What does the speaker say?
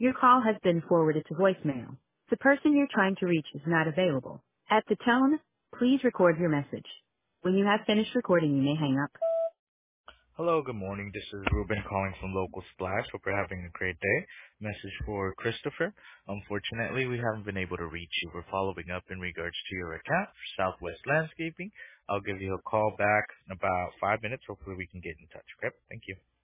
Your call has been forwarded to voicemail. The person you're trying to reach is not available. At the tone, please record your message. When you have finished recording, you may hang up. Hello, good morning. This is Ruben calling from Local Splash. Hope you're having a great day. Message for Christopher. Unfortunately, we haven't been able to reach you. We're following up in regards to your account for Southwest Landscaping. I'll give you a call back in about 5 minutes. Hopefully we can get in touch. Okay? Thank you.